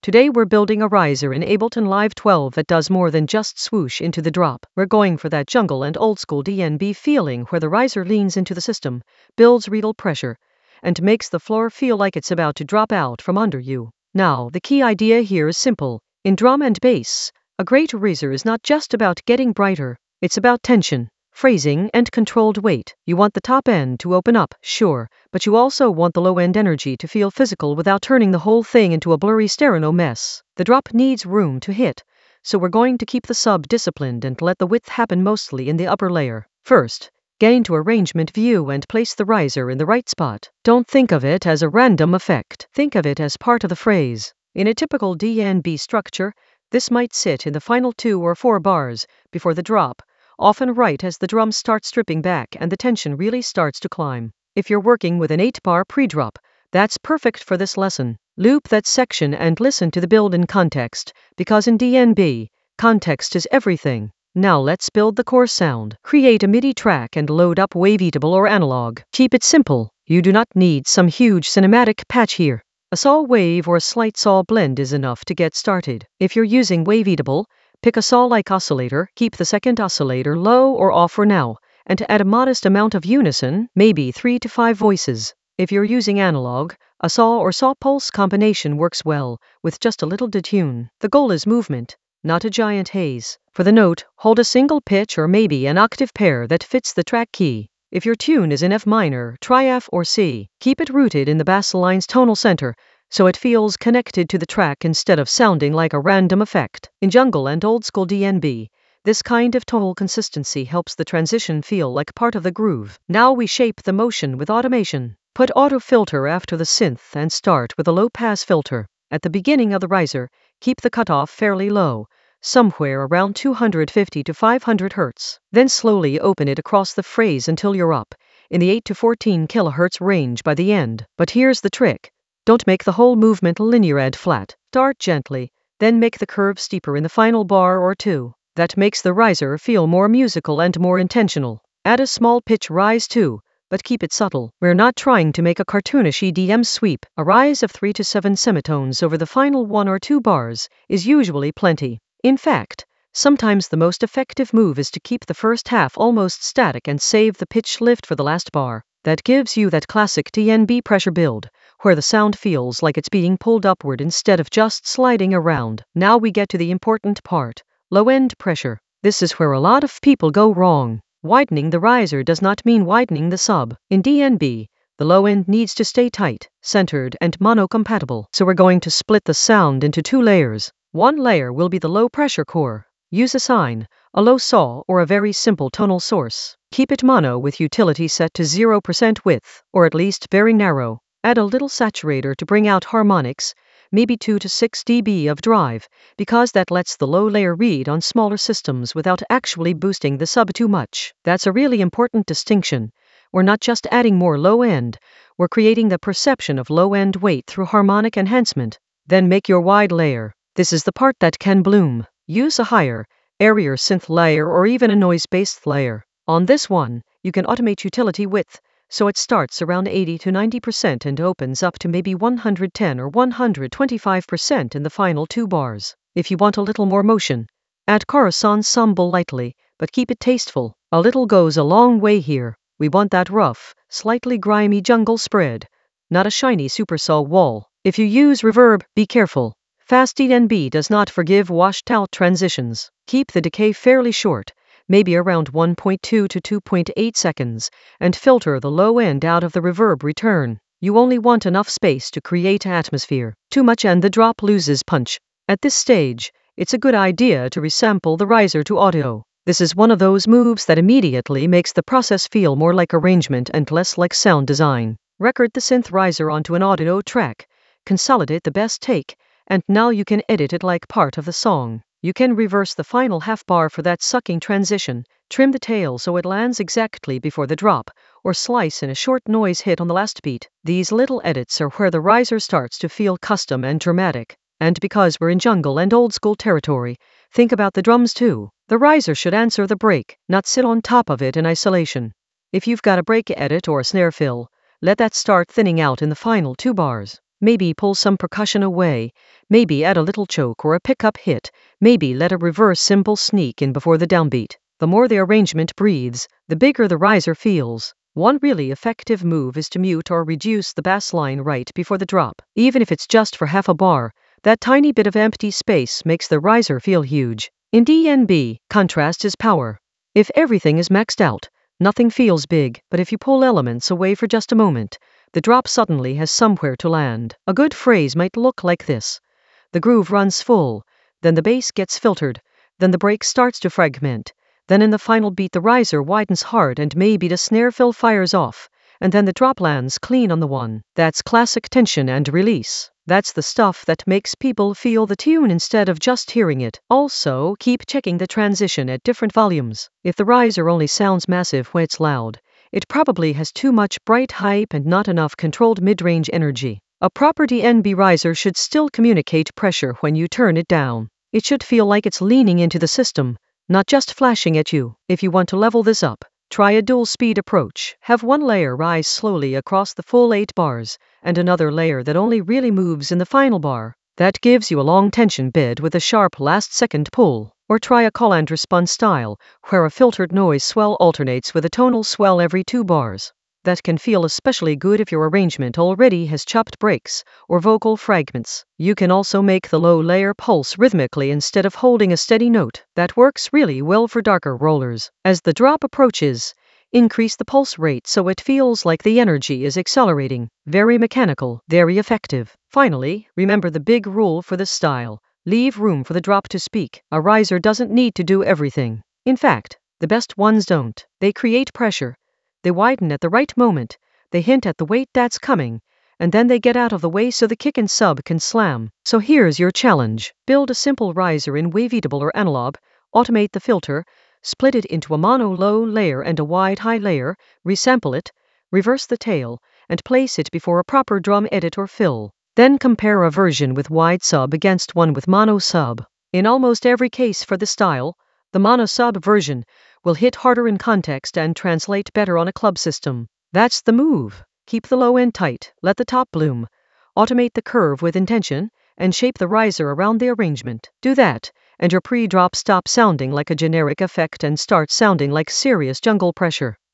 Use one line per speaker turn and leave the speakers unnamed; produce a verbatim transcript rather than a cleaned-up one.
Today we're building a riser in Ableton Live twelve that does more than just swoosh into the drop. We're going for that jungle and old school D N B feeling where the riser leans into the system, builds real pressure, and makes the floor feel like it's about to drop out from under you. Now, the key idea here is simple. In drum and bass, a great riser is not just about getting brighter, it's about tension, phrasing, and controlled weight. You want the top end to open up, sure, but you also want the low end energy to feel physical without turning the whole thing into a blurry stereo mess. The drop needs room to hit, so we're going to keep the sub disciplined and let the width happen mostly in the upper layer. First, get into arrangement view and place the riser in the right spot. Don't think of it as a random effect. Think of it as part of the phrase. In a typical D N B structure, this might sit in the final two or four bars before the drop, often right as the drums start stripping back and the tension really starts to climb. If you're working with an eight bar pre-drop, that's perfect for this lesson. Loop that section and listen to the build in context, because in D N B, context is everything. Now let's build the core sound. Create a MIDI track and load up Wavetable or Analog. Keep it simple. You do not need some huge cinematic patch here. A saw wave or a slight saw blend is enough to get started. If you're using Wavetable, pick a saw-like oscillator, keep the second oscillator low or off for now, and add a modest amount of unison, maybe three to five voices. If you're using analog, a saw or saw pulse combination works well, with just a little detune. The goal is movement, not a giant haze. For the note, hold a single pitch or maybe an octave pair that fits the track key. If your tune is in F minor, try F or C. Keep it rooted in the bass line's tonal center, so it feels connected to the track instead of sounding like a random effect. In jungle and old school D N B, this kind of tonal consistency helps the transition feel like part of the groove. Now we shape the motion with automation. Put auto filter after the synth and start with a low pass filter. At the beginning of the riser, keep the cutoff fairly low, somewhere around two hundred fifty to five hundred hertz. Then slowly open it across the phrase until you're up in the eight to fourteen kilohertz range by the end. But here's the trick. Don't make the whole movement linear and flat. Start gently, then make the curve steeper in the final bar or two. That makes the riser feel more musical and more intentional. Add a small pitch rise too, but keep it subtle. We're not trying to make a cartoonish E D M sweep. A rise of three to seven semitones over the final one or two bars is usually plenty. In fact, sometimes the most effective move is to keep the first half almost static and save the pitch lift for the last bar. That gives you that classic D N B pressure build, where the sound feels like it's being pulled upward instead of just sliding around. Now we get to the important part, low-end pressure. This is where a lot of people go wrong. Widening the riser does not mean widening the sub. In D N B, the low end needs to stay tight, centered, and mono-compatible. So we're going to split the sound into two layers. One layer will be the low-pressure core. Use a sine, a low saw, or a very simple tonal source. Keep it mono with utility set to zero percent width, or at least very narrow. Add a little saturator to bring out harmonics, maybe two to six decibels of drive, because that lets the low layer read on smaller systems without actually boosting the sub too much. That's a really important distinction. We're not just adding more low end, we're creating the perception of low end weight through harmonic enhancement. Then make your wide layer. This is the part that can bloom. Use a higher, airier synth layer or even a noise-based layer. On this one, you can automate utility width, so it starts around eighty to ninety percent and opens up to maybe one hundred ten or one hundred twenty-five percent in the final two bars. If you want a little more motion, add chorus ensemble lightly, but keep it tasteful. A little goes a long way here. We want that rough, slightly grimy jungle spread, not a shiny supersaw wall. If you use reverb, be careful. Fast D N B does not forgive washed-out transitions. Keep the decay fairly short, maybe around one point two to two point eight seconds, and filter the low end out of the reverb return. You only want enough space to create atmosphere. Too much and the drop loses punch. At this stage, it's a good idea to resample the riser to audio. This is one of those moves that immediately makes the process feel more like arrangement and less like sound design. Record the synth riser onto an audio track, consolidate the best take, and now you can edit it like part of the song. You can reverse the final half bar for that sucking transition, trim the tail so it lands exactly before the drop, or slice in a short noise hit on the last beat. These little edits are where the riser starts to feel custom and dramatic. And because we're in jungle and old school territory, think about the drums too. The riser should answer the break, not sit on top of it in isolation. If you've got a break edit or a snare fill, let that start thinning out in the final two bars. maybe pull some percussion away, maybe add a little choke or a pickup hit, maybe let a reverse cymbal sneak in before the downbeat. The more the arrangement breathes, the bigger the riser feels. One really effective move is to mute or reduce the bass line right before the drop. Even if it's just for half a bar, that tiny bit of empty space makes the riser feel huge. In D N B, contrast is power. If everything is maxed out, nothing feels big, but if you pull elements away for just a moment, the drop suddenly has somewhere to land. A good phrase might look like this. The groove runs full, then the bass gets filtered, then the break starts to fragment, then in the final beat the riser widens hard and maybe the snare fill fires off, and then the drop lands clean on the one. That's classic tension and release. That's the stuff that makes people feel the tune instead of just hearing it. Also, keep checking the transition at different volumes. If the riser only sounds massive when it's loud, it probably has too much bright hype and not enough controlled mid-range energy. A proper D N B riser should still communicate pressure when you turn it down. It should feel like it's leaning into the system, not just flashing at you. If you want to level this up, try a dual speed approach. Have one layer rise slowly across the full eight bars, and another layer that only really moves in the final bar. That gives you a long tension bid with a sharp last second pull. Or try a call and response style, where a filtered noise swell alternates with a tonal swell every two bars. That can feel especially good if your arrangement already has chopped breaks or vocal fragments. You can also make the low layer pulse rhythmically instead of holding a steady note. That works really well for darker rollers. As the drop approaches, increase the pulse rate so it feels like the energy is accelerating. Very mechanical, very effective. Finally, remember the big rule for this style. Leave room for the drop to speak. A riser doesn't need to do everything. In fact, the best ones don't. They create pressure. They widen at the right moment, they hint at the weight that's coming, and then they get out of the way so the kick and sub can slam. So here's your challenge. Build a simple riser in Wavetable or Analog, automate the filter, split it into a mono low layer and a wide high layer, resample it, reverse the tail, and place it before a proper drum edit or fill. Then compare a version with wide sub against one with mono sub. In almost every case for this style, the mono sub version will hit harder in context and translate better on a club system. That's the move. Keep the low end tight, let the top bloom, automate the curve with intention, and shape the riser around the arrangement. Do that, and your pre-drop stops sounding like a generic effect and starts sounding like serious jungle pressure.